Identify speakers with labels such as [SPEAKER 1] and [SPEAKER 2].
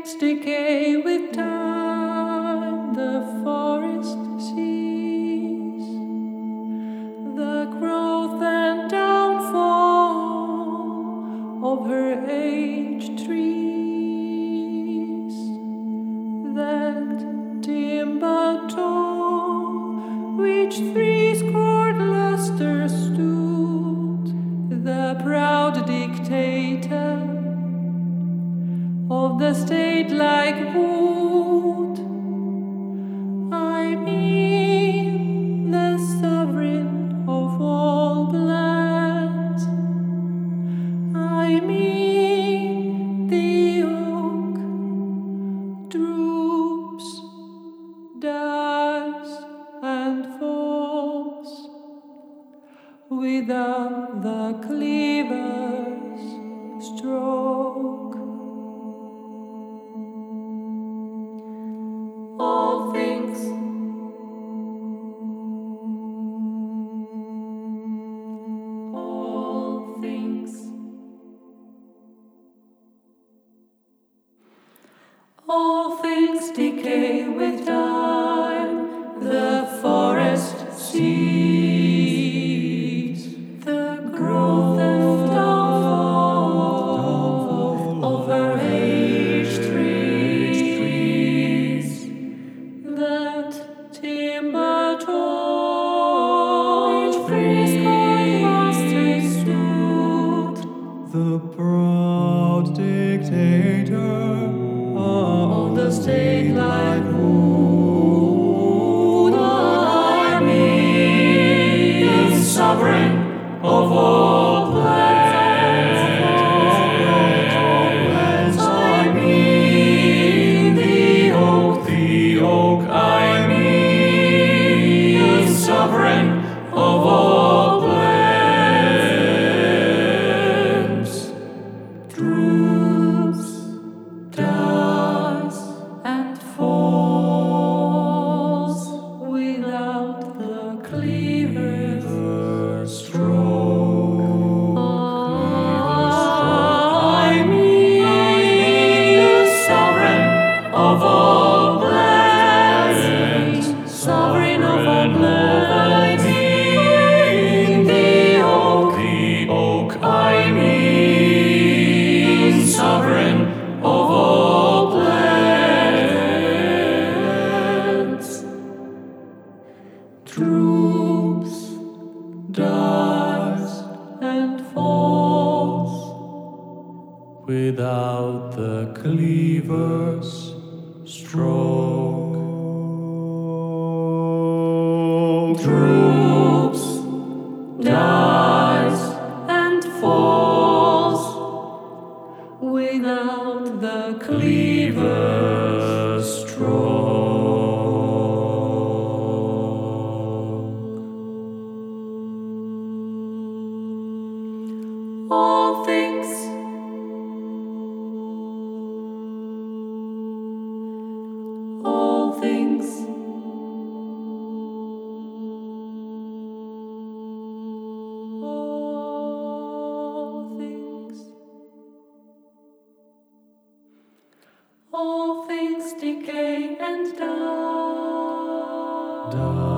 [SPEAKER 1] things decay with time, the forest sees the growth and downfall of her aged trees. That timber tall, which threescore lustres stood, the proud dictator of the state-like wood. I mean the sovereign of all lands. I mean the oak droops, dies, and falls without the cleaver's stroke. All things, all things, all things decay with time, the forest sees the growth and downfall of her aged trees. That timber tall, which threescore lustres stood,
[SPEAKER 2] the proud dictator
[SPEAKER 1] of the state-like wood. I mean, the sovereign of all lands. I mean, the oak. I mean, the sovereign of all lands. Droops, dies, and falls without the cleaver's stroke. I mean, the sovereign of all lands, sovereign of all lands. I mean, the oak. I mean, sovereign of all lands. Droops, dies, and falls without the cleaver's stroke. Droops, dies, and falls without the cleaver's stroke. All things, all things, all things decay and die.